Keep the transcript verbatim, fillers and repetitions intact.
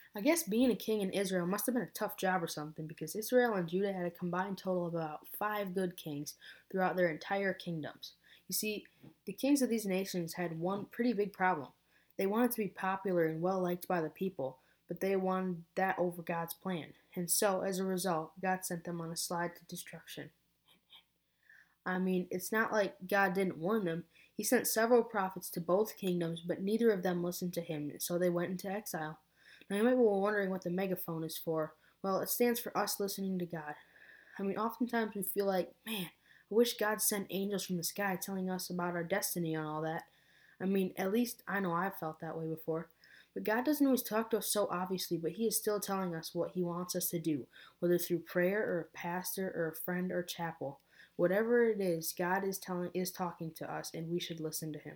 I guess being a king in Israel must have been a tough job or something because Israel and Judah had a combined total of about five good kings throughout their entire kingdoms. You see, the kings of these nations had one pretty big problem. They wanted to be popular and well liked by the people, but they wanted that over God's plan. And so, as a result, God sent them on a slide to destruction. I mean, it's not like God didn't warn them. He sent several prophets to both kingdoms, but neither of them listened to him, so they went into exile. Now, you might be wondering what the megaphone is for. Well, it stands for us listening to God. I mean, oftentimes we feel like, man, I wish God sent angels from the sky telling us about our destiny and all that. I mean, at least I know I've felt that way before. But God doesn't always talk to us so obviously, but He is still telling us what He wants us to do, whether through prayer or a pastor or a friend or chapel. Whatever it is, God is telling is talking to us, and we should listen to Him.